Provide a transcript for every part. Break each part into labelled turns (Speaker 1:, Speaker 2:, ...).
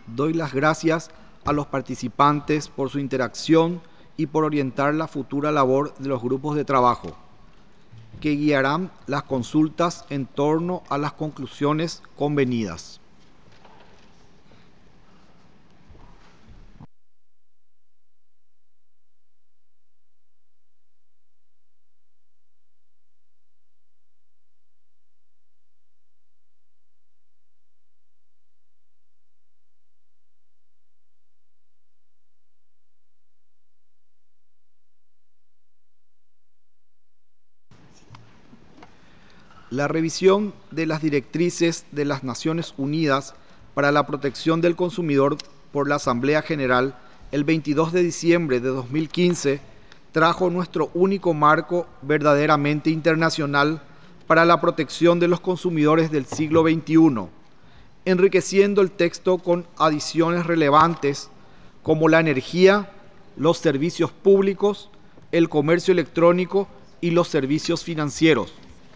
Speaker 1: Doy las gracias a los participantes por su interacción y por orientar la futura labor de los grupos de trabajo, que guiarán las consultas en torno a las conclusiones convenidas. La revisión de las directrices de las Naciones Unidas para la protección del consumidor por la Asamblea General el 22 de diciembre de 2015 trajo nuestro único marco verdaderamente internacional para la protección de los consumidores del siglo XXI, enriqueciendo el texto con adiciones relevantes como la energía, los servicios públicos, el comercio electrónico y los servicios financieros.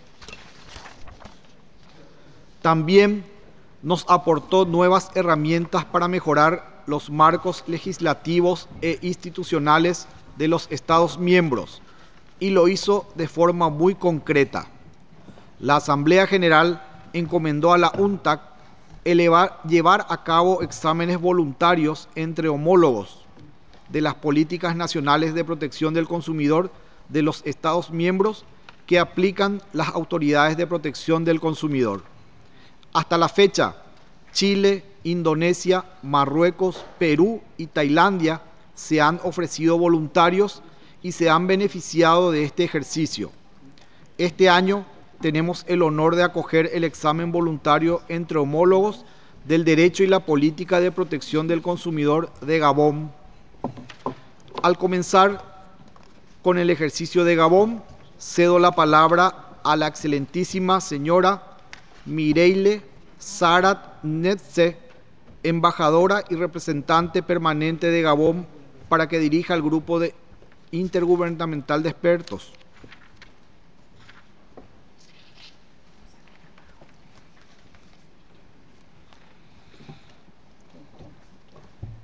Speaker 1: También nos aportó nuevas herramientas para mejorar los marcos legislativos e institucionales de los Estados miembros, y lo hizo de forma muy concreta. La Asamblea General encomendó a la UNTAC llevar a cabo exámenes voluntarios entre homólogos de las políticas nacionales de protección del consumidor de los Estados miembros que aplican las autoridades de protección del consumidor. Hasta la fecha, Chile, Indonesia, Marruecos, Perú y Tailandia se han ofrecido voluntarios y se han beneficiado de este ejercicio. Este año tenemos el honor de acoger el examen voluntario entre homólogos del derecho y la política de protección del consumidor de Gabón. Al comenzar con el ejercicio de Gabón, cedo la palabra a la excelentísima señora Mireille Sarat Netse, embajadora y representante permanente de Gabón, para que dirija al grupo intergubernamental de expertos.